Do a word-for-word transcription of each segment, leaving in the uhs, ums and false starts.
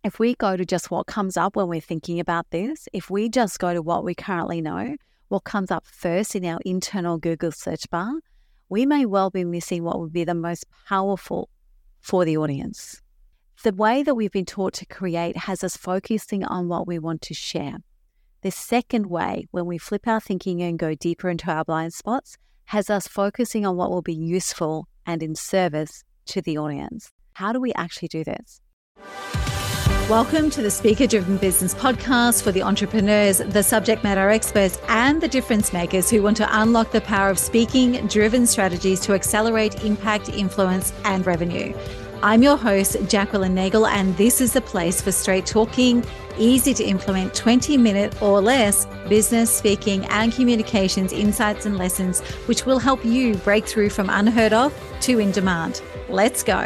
if we go to just what comes up when we're thinking about this, if we just go to what we currently know, what comes up first in our internal Google search bar, we may well be missing what would be the most powerful for the audience. The way that we've been taught to create has us focusing on what we want to share. The second way, when we flip our thinking and go deeper into our blind spots, has us focusing on what will be useful and in service to the audience. How do we actually do this? Welcome to the Speaker Driven Business Podcast for the entrepreneurs, the subject matter experts, and the difference makers who want to unlock the power of speaking driven strategies to accelerate impact, influence, and revenue. I'm your host, Jacqueline Nagel, and this is the place for straight talking, easy to implement twenty minute or less business, speaking, and communications insights and lessons, which will help you break through from unheard of to in demand. Let's go.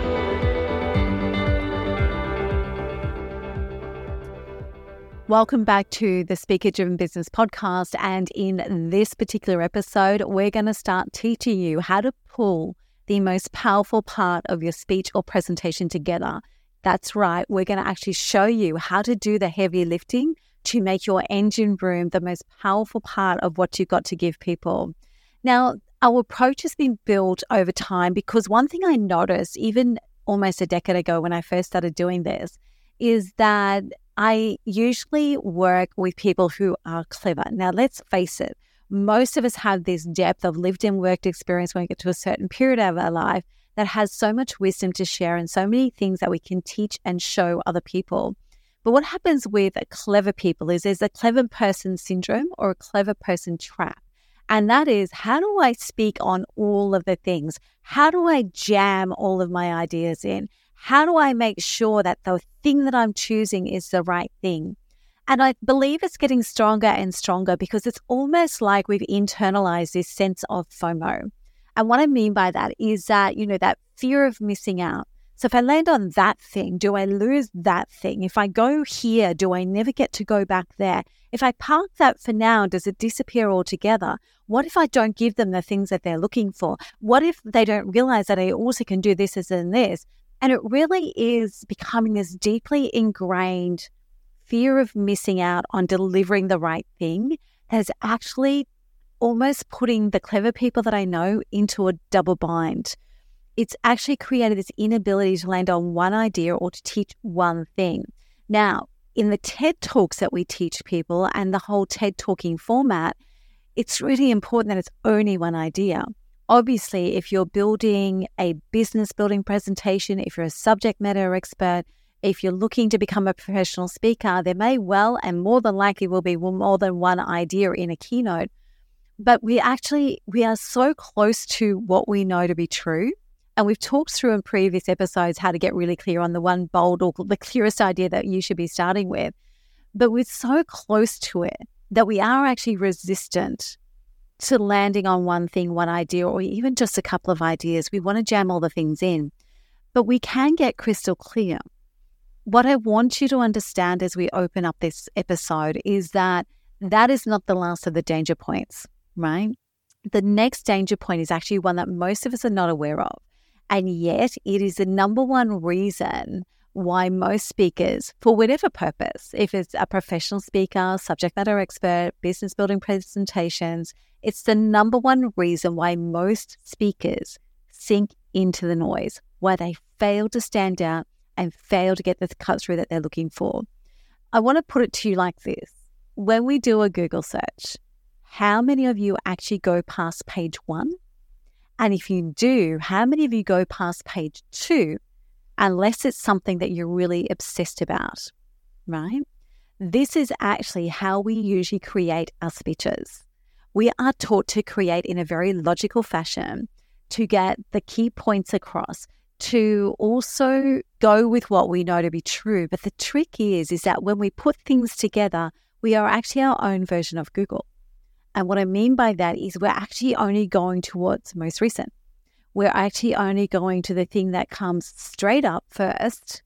Welcome back to the Speaker Driven Business Podcast. And in this particular episode, we're going to start teaching you how to pull the most powerful part of your speech or presentation together. That's right. We're going to actually show you how to do the heavy lifting to make your engine room the most powerful part of what you've got to give people. Now, our approach has been built over time because one thing I noticed even almost a decade ago when I first started doing this is that I usually work with people who are clever. Now, let's face it, most of us have this depth of lived and worked experience when we get to a certain period of our life that has so much wisdom to share and so many things that we can teach and show other people. But what happens with clever people is there's a clever person syndrome or a clever person trap. And that is, how do I speak on all of the things? How do I jam all of my ideas in? How do I make sure that the thing that I'm choosing is the right thing? And I believe it's getting stronger and stronger because it's almost like we've internalized this sense of FOMO. And what I mean by that is that, you know, that fear of missing out. So if I land on that thing, do I lose that thing? If I go here, do I never get to go back there? If I park that for now, does it disappear altogether? What if I don't give them the things that they're looking for? What if they don't realize that I also can do this, this, and this? And it really is becoming this deeply ingrained fear of missing out on delivering the right thing that is actually almost putting the clever people that I know into a double bind. It's actually created this inability to land on one idea or to teach one thing. Now, in the TED Talks that we teach people and the whole TED Talking format, it's really important that it's only one idea. Obviously, if you're building a business building presentation, if you're a subject matter expert, if you're looking to become a professional speaker, there may well and more than likely will be more than one idea in a keynote. But we actually, we are so close to what we know to be true. And we've talked through in previous episodes how to get really clear on the one bold or the clearest idea that you should be starting with. But we're so close to it that we are actually resistant to landing on one thing, one idea, or even just a couple of ideas. We want to jam all the things in, but we can get crystal clear. What I want you to understand as we open up this episode is that that is not the last of the danger points, right? The next danger point is actually one that most of us are not aware of. And yet it is the number one reason why most speakers, for whatever purpose, if it's a professional speaker, subject matter expert, business building presentations, it's the number one reason why most speakers sink into the noise, why they fail to stand out and fail to get the cut through that they're looking for. I want to put it to you like this. When we do a Google search, how many of you actually go past page one? And if you do, how many of you go past page two, unless it's something that you're really obsessed about, right? This is actually how we usually create our speeches. We are taught to create in a very logical fashion, to get the key points across, to also go with what we know to be true. But the trick is, is that when we put things together, we are actually our own version of Google. And what I mean by that is we're actually only going to what's most recent. We're actually only going to the thing that comes straight up first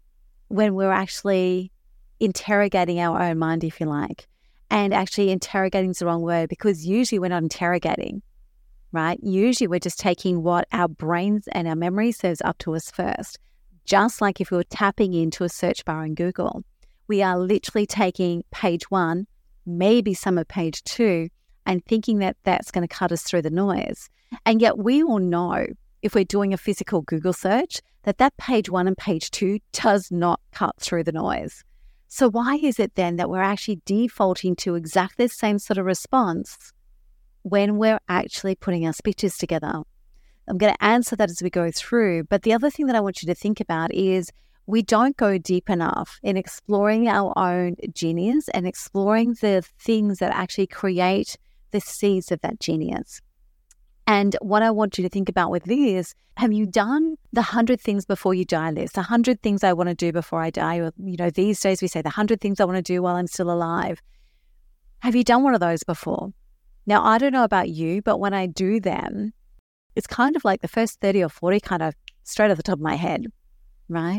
when we're actually interrogating our own mind, if you like. And actually interrogating is the wrong word, because usually we're not interrogating, right? Usually we're just taking what our brains and our memory says up to us first. just like if we were tapping into a search bar in Google. We are literally taking page one, maybe some of page two, and thinking that that's going to cut us through the noise. And yet we all know, if we're doing a physical Google search, that that page one and page two does not cut through the noise. So why is it then that we're actually defaulting to exactly the same sort of response when we're actually putting our speeches together? I'm going to answer that as we go through. But the other thing that I want you to think about is we don't go deep enough in exploring our own genius and exploring the things that actually create the seeds of that genius. And what I want you to think about with this, have you done the hundred things before you die list? The hundred things I want to do before I die, or, you know, these days we say the hundred things I want to do while I'm still alive. Have you done one of those before? Now, I don't know about you, but when I do them, it's kind of like the first thirty or forty kind of straight off the top of my head, right?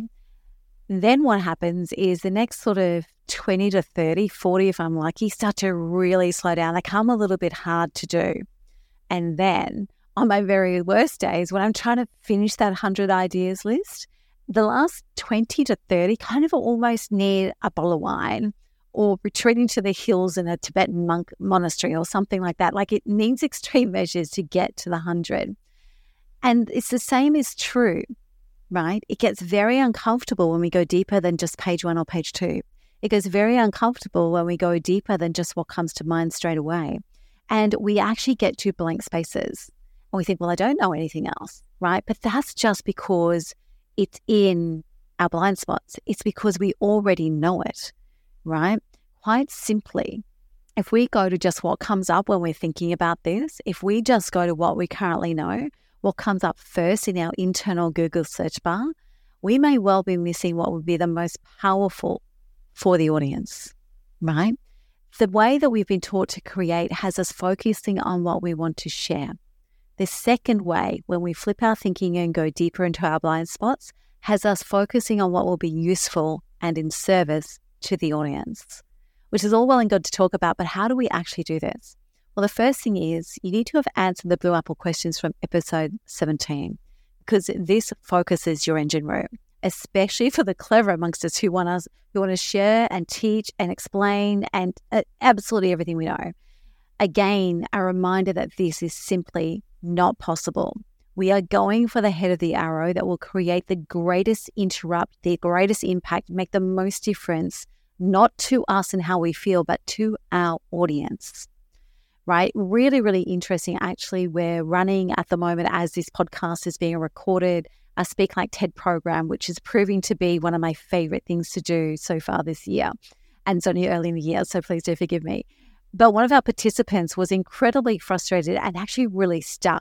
Then what happens is the next sort of twenty to thirty, forty if I'm lucky, start to really slow down. They come a little bit hard to do. And then on my very worst days, when I'm trying to finish that one hundred ideas list, the last twenty to thirty kind of almost need a bottle of wine or retreating to the hills in a Tibetan monk monastery or something like that. Like, it needs extreme measures to get to the one hundred. And it's the same is true, right? It gets very uncomfortable when we go deeper than just page one or page two. It goes very uncomfortable when we go deeper than just what comes to mind straight away. And we actually get to blank spaces. And we think, well, I don't know anything else, right? But that's just because it's in our blind spots. It's because we already know it, right? Quite simply, if we go to just what comes up when we're thinking about this, if we just go to what we currently know, what comes up first in our internal Google search bar, we may well be missing what would be the most powerful for the audience, right? The way that we've been taught to create has us focusing on what we want to share. The second way, when we flip our thinking and go deeper into our blind spots, has us focusing on what will be useful and in service to the audience, which is all well and good to talk about, but how do we actually do this? Well, the first thing is you need to have answered the Blue Apple questions from episode seventeen, because this focuses your engine room, especially for the clever amongst us who want us, who want to share and teach and explain and uh, absolutely everything we know. Again, a reminder that this is simply not possible. We are going for the head of the arrow that will create the greatest interrupt, the greatest impact, make the most difference, not to us and how we feel, but to our audience, right? Really, really interesting. Actually, we're running at the moment, as this podcast is being recorded, a Speak Like TED program, which is proving to be one of my favorite things to do so far this year. And it's only early in the year, so please do forgive me. But one of our participants was incredibly frustrated and actually really stuck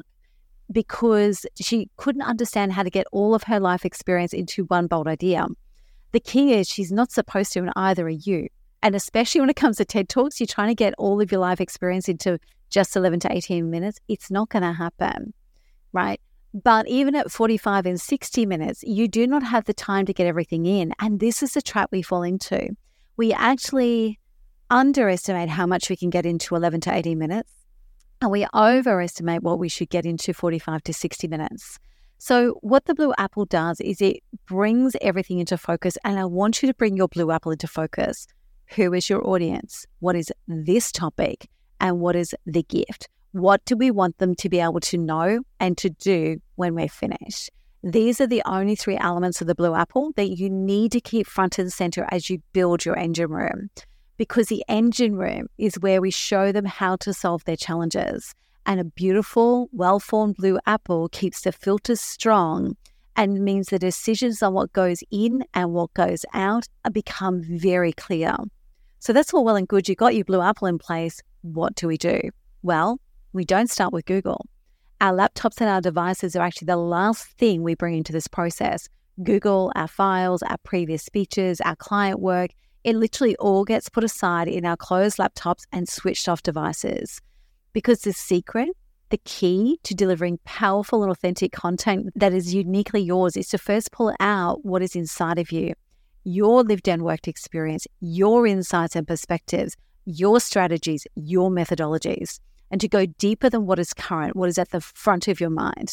because she couldn't understand how to get all of her life experience into one bold idea. The key is she's not supposed to, and either are you. And especially when it comes to TED Talks, you're trying to get all of your life experience into just eleven to eighteen minutes. It's not going to happen, right? But even at forty-five and sixty minutes, you do not have the time to get everything in. And this is a trap we fall into. We actually underestimate how much we can get into eleven to eighteen minutes, and we overestimate what we should get into forty-five to sixty minutes. So what the Blue Apple does is it brings everything into focus, and I want you to bring your Blue Apple into focus. Who is your audience? What is this topic? And what is the gift? What do we want them to be able to know and to do when we're finished? These are the only three elements of the Blue Apple that you need to keep front and center as you build your engine room, because the engine room is where we show them how to solve their challenges. And a beautiful, well-formed Blue Apple keeps the filters strong and means the decisions on what goes in and what goes out become very clear. So that's all well and good. You got your Blue Apple in place. What do we do? Well, we don't start with Google. Our laptops and our devices are actually the last thing we bring into this process. Google, our files, our previous speeches, our client work, it literally all gets put aside in our closed laptops and switched off devices. Because the secret, the key to delivering powerful and authentic content that is uniquely yours is to first pull out what is inside of you, your lived and worked experience, your insights and perspectives, your strategies, your methodologies, and to go deeper than what is current, what is at the front of your mind.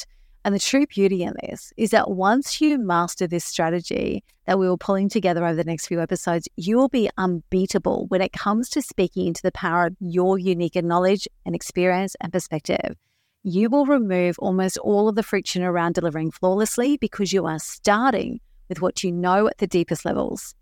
And the true beauty in this is that once you master this strategy that we were pulling together over the next few episodes, you will be unbeatable when it comes to speaking into the power of your unique knowledge and experience and perspective. You will remove almost all of the friction around delivering flawlessly because you are starting with what you know at the deepest levels.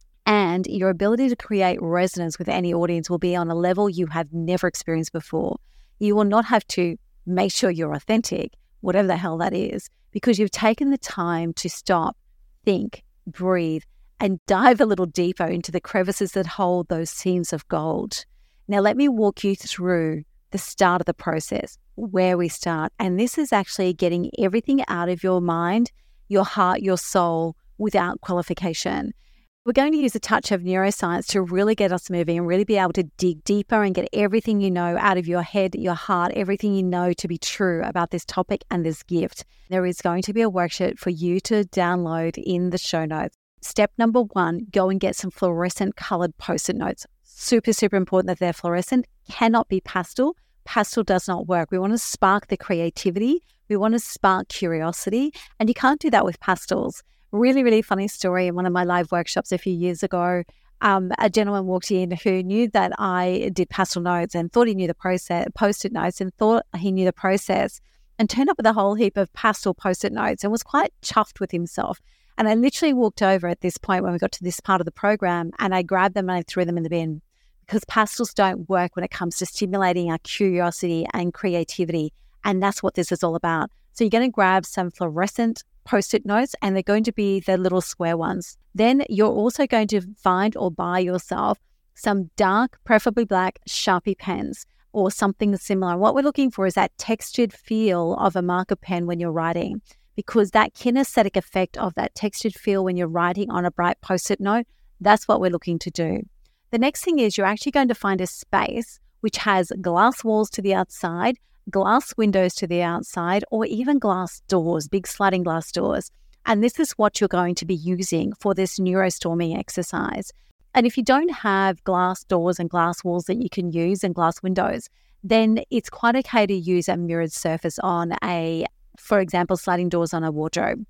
And your ability to create resonance with any audience will be on a level you have never experienced before. You will not have to make sure you're authentic, whatever the hell that is, because you've taken the time to stop, think, breathe, and dive a little deeper into the crevices that hold those seams of gold. Now, let me walk you through the start of the process, where we start. And this is actually getting everything out of your mind, your heart, your soul, without qualification. We're going to use a touch of neuroscience to really get us moving and really be able to dig deeper and get everything you know out of your head, your heart, everything you know to be true about this topic and this gift. There is going to be a worksheet for you to download in the show notes. Step number one, go and get some fluorescent colored post-it notes. Super, super important that they're fluorescent, cannot be pastel. Pastel does not work. We want to spark the creativity. We want to spark curiosity, and you can't do that with pastels. Really, really funny story. In one of my live workshops a few years ago, um, a gentleman walked in who knew that I did pastel notes and thought he knew the process, post-it notes, and thought he knew the process, and turned up with a whole heap of pastel post-it notes and was quite chuffed with himself. And I literally walked over at this point when we got to this part of the program, and I grabbed them and I threw them in the bin, because pastels don't work when it comes to stimulating our curiosity and creativity. And that's what this is all about. So you're going to grab some fluorescent post-it notes, and they're going to be the little square ones. Then you're also going to find or buy yourself some dark, preferably black Sharpie pens or something similar. What we're looking for is that textured feel of a marker pen when you're writing, because that kinesthetic effect of that textured feel when you're writing on a bright post-it note, that's what we're looking to do. The next thing is you're actually going to find a space which has glass walls to the outside, glass windows to the outside, or even glass doors, big sliding glass doors. And this is what you're going to be using for this neurostorming exercise. And if you don't have glass doors and glass walls that you can use and glass windows, then it's quite okay to use a mirrored surface on a, for example, sliding doors on a wardrobe.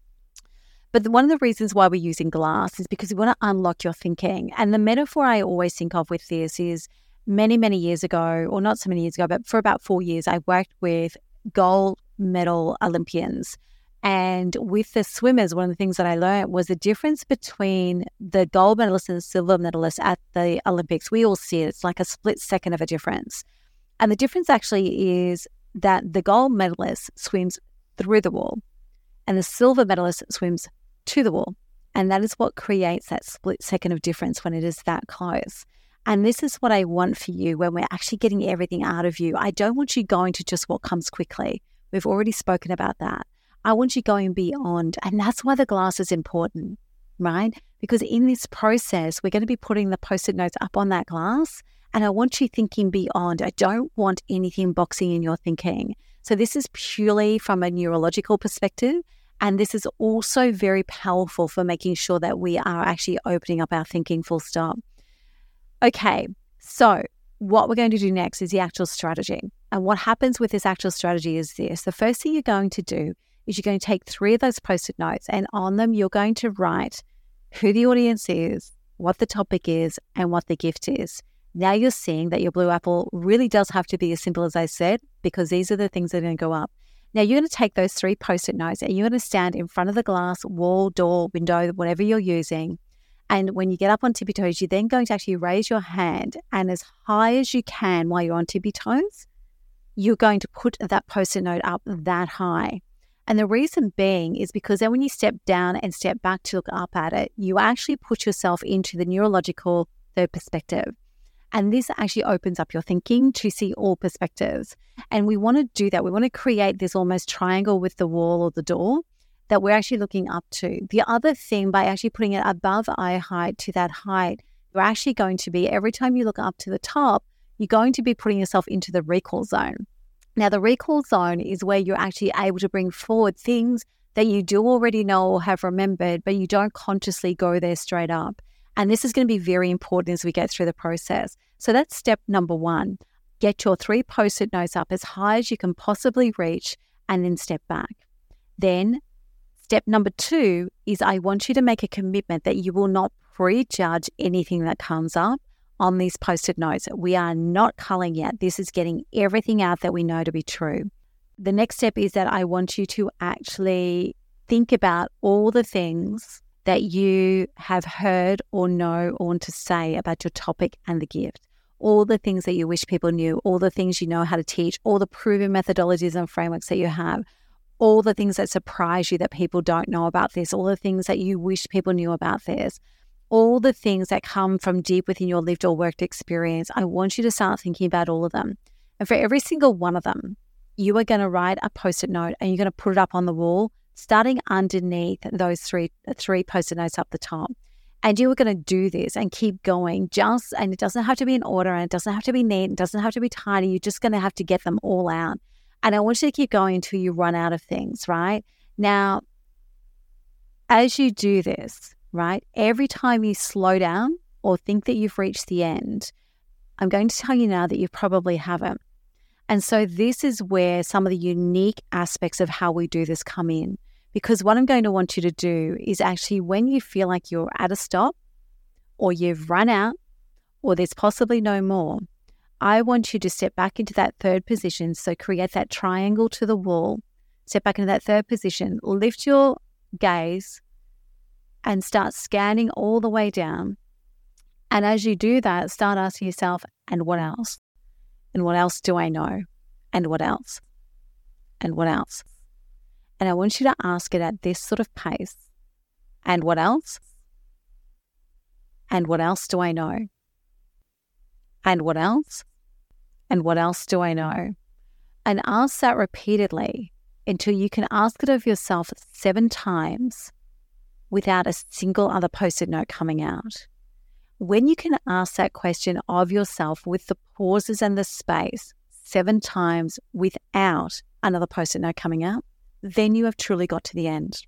But one of the reasons why we're using glass is because we want to unlock your thinking. And the metaphor I always think of with this is many, many years ago, or not so many years ago, but for about four years, I worked with gold medal Olympians. And with the swimmers, one of the things that I learned was the difference between the gold medalists and the silver medalists at the Olympics. We all see it. It's like a split second of a difference. And the difference actually is that the gold medalist swims through the wall and the silver medalist swims to the wall. And that is what creates that split second of difference when it is that close. And this is what I want for you when we're actually getting everything out of you. I don't want you going to just what comes quickly. We've already spoken about that. I want you going beyond. And that's why the glass is important, right? Because in this process, we're going to be putting the post-it notes up on that glass. And I want you thinking beyond. I don't want anything boxing in your thinking. So this is purely from a neurological perspective. And this is also very powerful for making sure that we are actually opening up our thinking full stop. Okay, so what we're going to do next is the actual strategy. And what happens with this actual strategy is this. The first thing you're going to do is you're going to take three of those post-it notes, and on them you're going to write who the audience is, what the topic is, and what the gift is. Now you're seeing that your blue apple really does have to be as simple as I said, because these are the things that are going to go up. Now you're going to take those three post-it notes and you're going to stand in front of the glass, wall, door, window, whatever you're using. And when you get up on tippy toes, you're then going to actually raise your hand, and as high as you can while you're on tippy toes, you're going to put that post-it note up that high. And the reason being is because then when you step down and step back to look up at it, you actually put yourself into the neurological third perspective. And this actually opens up your thinking to see all perspectives. And we want to do that. We want to create this almost triangle with the wall or the door that we're actually looking up to. The other thing, by actually putting it above eye height to that height, you're actually going to be, every time you look up to the top, you're going to be putting yourself into the recall zone. Now, the recall zone is where you're actually able to bring forward things that you do already know or have remembered, but you don't consciously go there straight up. And this is going to be very important as we get through the process. So that's step number one. Get your three post-it notes up as high as you can possibly reach, and then step back. Then step number two is I want you to make a commitment that you will not prejudge anything that comes up on these post-it notes. We are not culling yet. This is getting everything out that we know to be true. The next step is that I want you to actually think about all the things that you have heard or know or want to say about your topic and the gift. All the things that you wish people knew, all the things you know how to teach, all the proven methodologies and frameworks that you have, all the things that surprise you that people don't know about this, all the things that you wish people knew about this, all the things that come from deep within your lived or worked experience. I want you to start thinking about all of them. And for every single one of them, you are going to write a post-it note and you're going to put it up on the wall, starting underneath those three three post-it notes up the top. And you are going to do this and keep going just, and it doesn't have to be in order and it doesn't have to be neat, it doesn't have to be tidy. You're just going to have to get them all out. And I want you to keep going until you run out of things, right? Now, as you do this, right, every time you slow down or think that you've reached the end, I'm going to tell you now that you probably haven't. And so this is where some of the unique aspects of how we do this come in. Because what I'm going to want you to do is actually, when you feel like you're at a stop or you've run out or there's possibly no more, I want you to step back into that third position. So create that triangle to the wall, step back into that third position, lift your gaze and start scanning all the way down. And as you do that, start asking yourself, and what else? And what else do I know? And what else? And what else? And I want you to ask it at this sort of pace. And what else? And what else do I know? And what else? And what else do I know? And ask that repeatedly until you can ask it of yourself seven times without a single other post-it note coming out. When you can ask that question of yourself with the pauses and the space seven times without another post-it note coming out, then you have truly got to the end.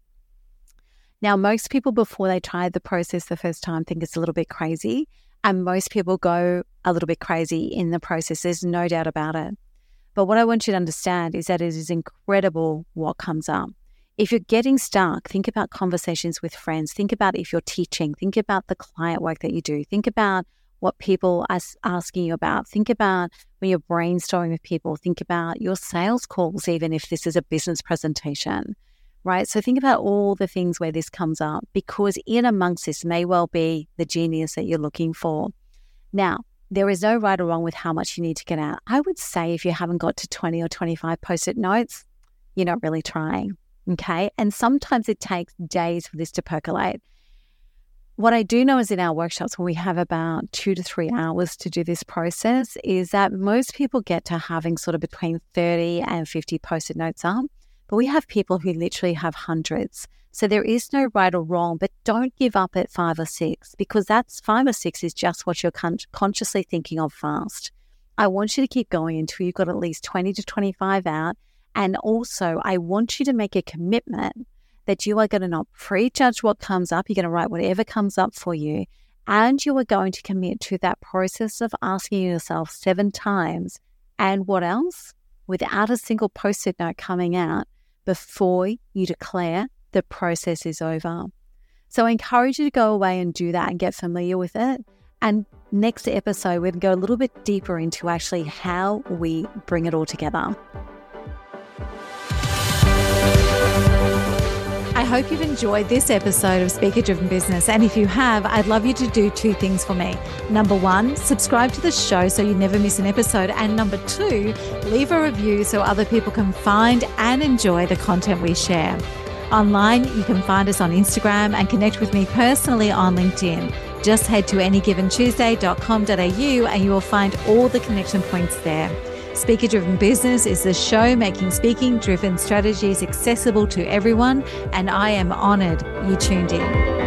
Now, most people, before they try the process the first time, think it's a little bit crazy, and most people go a little bit crazy in the process. There's no doubt about it. But what I want you to understand is that it is incredible what comes up. If you're getting stuck, think about conversations with friends. Think about if you're teaching. Think about the client work that you do. Think about what people are asking you about. Think about when you're brainstorming with people. Think about your sales calls, even if this is a business presentation, right? So think about all the things where this comes up, because in amongst this may well be the genius that you're looking for. Now, there is no right or wrong with how much you need to get out. I would say if you haven't got to twenty or twenty-five post-it notes, you're not really trying, okay? And sometimes it takes days for this to percolate. What I do know is in our workshops, when we have about two to three hours to do this process, is that most people get to having sort of between thirty and fifty post-it notes up, but we have people who literally have hundreds. So there is no right or wrong, but don't give up at five or six, because that's five or six is just what you're con- consciously thinking of fast. I want you to keep going until you've got at least twenty to twenty-five out. And also, I want you to make a commitment that you are going to not prejudge what comes up. You're going to write whatever comes up for you. And you are going to commit to that process of asking yourself seven times, and what else? Without a single post-it note coming out before you declare the process is over. So I encourage you to go away and do that and get familiar with it. And next episode, we're going to go a little bit deeper into actually how we bring it all together. I hope you've enjoyed this episode of Speaker Driven Business. And if you have, I'd love you to do two things for me. Number one, subscribe to the show so you never miss an episode. And number two, leave a review so other people can find and enjoy the content we share. Online, you can find us on Instagram and connect with me personally on LinkedIn. Just head to any given tuesday dot com dot a u and you will find all the connection points there. Speaker Driven Business is the show making speaking driven strategies accessible to everyone, and I am honored you tuned in.